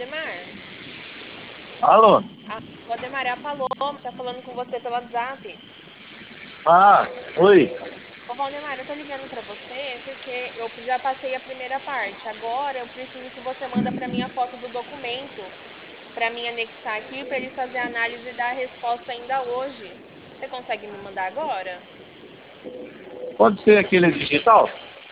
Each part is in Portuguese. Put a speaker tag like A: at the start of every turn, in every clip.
A: Valdemar?
B: Alô?
A: Valdemar, é a Paloma, tá falando com você pelo WhatsApp.
B: Ah, oi.
A: Ô, Valdemar, eu tô ligando pra você porque eu já passei a primeira parte. Agora eu preciso que você manda pra mim a foto do documento pra mim anexar aqui pra eles fazerem a análise e dar a resposta ainda hoje. Você consegue me mandar agora?
B: Pode ser aquele digital?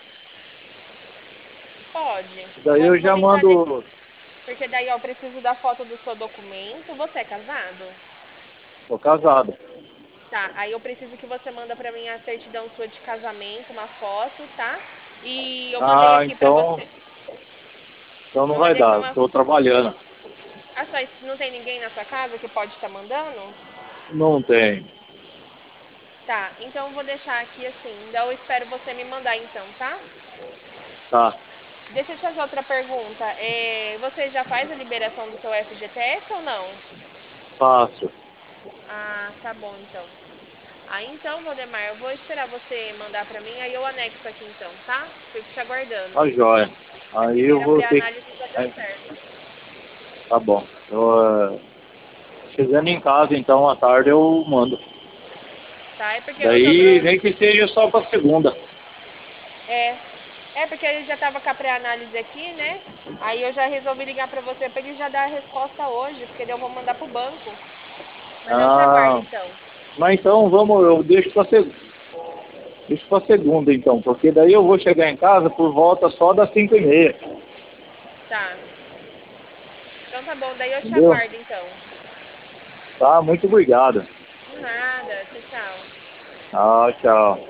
A: Pode.
B: Daí
A: Vou,
B: eu
A: vou
B: já
A: tentar nesse.
B: mando.
A: Porque daí ó, eu preciso da foto do seu documento. Você é casado?
B: Tô casado.
A: Tá, aí eu preciso que você manda pra mim a certidão sua de casamento, uma foto, tá? E eu mandei
B: Ah,
A: aqui pra
B: então,
A: você.
B: então não
A: Eu
B: vai
A: mandei pra
B: dar.
A: uma.
B: Tô trabalhando.
A: Não tem ninguém na sua casa que pode estar mandando?
B: Não tem.
A: Tá, então eu vou deixar aqui assim. Então eu espero você me mandar então, tá?
B: Tá.
A: Deixa eu te fazer outra pergunta. Você já faz a liberação do seu FGTS ou não?
B: Fácil.
A: Ah, tá bom então. Aí então, Valdemar, eu vou esperar você mandar pra mim, aí eu anexo aqui então, tá? Fico te aguardando.
B: Tá joia.
A: A
B: Aí eu
A: primeira
B: vou ter que.
A: pré-análise já deu
B: Aí,
A: certo.
B: tá bom. Chegando em casa, então, à tarde eu mando.
A: Tá? É porque os
B: Daí,
A: outros.
B: nem que seja só pra segunda.
A: É. É porque ele já tava com a pré-análise aqui, né? Aí eu já resolvi ligar pra você pra ele já dar a resposta hoje, porque daí eu vou mandar pro banco. Mas eu te aguardo
B: Ah,
A: então.
B: mas então vamos, eu deixo pra segunda. Deixo pra segunda, então, porque daí eu vou chegar em casa por volta só das 5h30.
A: Tá. Então tá bom, daí eu te
B: Entendeu?
A: aguardo então.
B: Tá, muito obrigado.
A: De nada. Tchau, tchau.
B: Ah, tchau.